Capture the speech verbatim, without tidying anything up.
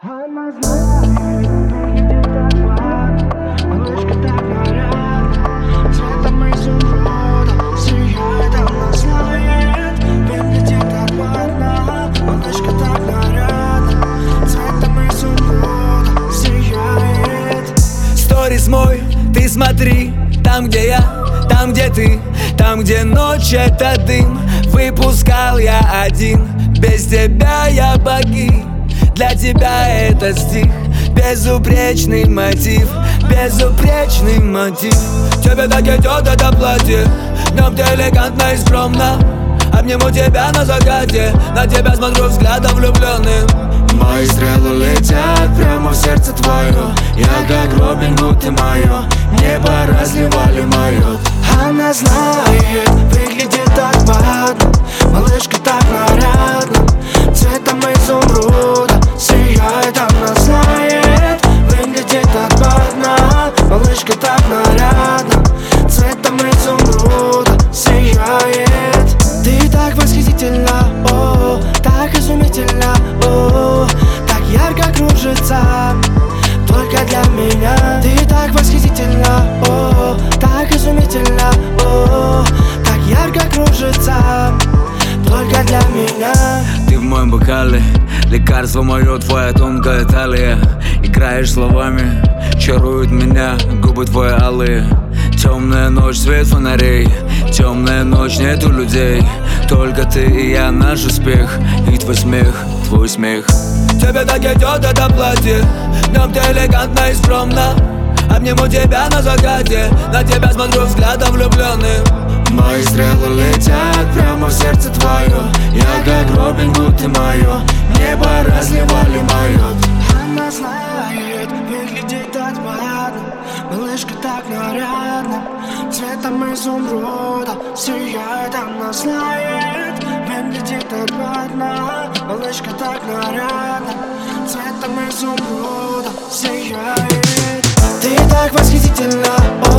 Она знает, выглядит так ладно, малышка так нарядна, цветом изумруда сияет. Она знает, выглядит так ладно, малышка так нарядна, цветом изумруда сияет. Сторис мой, ты смотри, там где я, там где ты, там где ночь это дым. Выпускал я один, без тебя я погиб. Для тебя это стих, безупречный мотив, безупречный мотив. Тебе так идет это платье, днем ты элегантно и скромно. Обниму тебя на закате, на тебя смотрю взглядом влюбленным. Мои стрелы летят прямо в сердце твое, я как Робин Гуд, ты мое, небо разливали мое. Она знает, выглядит так ладно, малышка так нарядна, цветом изумруда сияет. Она знает, выглядит так ладно, малышка так нарядна, цветом изумруда сияет. Ты так восхитительна, о, так изумительна, о, так ярко кружится, только для меня. Ты так восхитительна, о, так изумительна, о, так ярко кружится, только для меня. Ты в моем бокале, лекарство мое, твоя тонкая талия. Играешь словами, чаруют меня губы твои алые. Темная ночь, свет фонарей, темная ночь, нету людей, только ты и я, наш успех, и твой смех, твой смех. Тебе так идет это платье, днем ты элегантно и скромно. Обниму тебя на закате, на тебя смотрю взглядом влюбленным. Мои стрелы летят прямо в сердце твое, я как Робин Гуд, ты мое, небо разливали мое. Она знает, выглядит так ладно, малышка так нарядна, цветом изумруда сияет. Она знает, выглядит так ладно, малышка так нарядна, цветом изумруда сияет. Ты так восхитительна,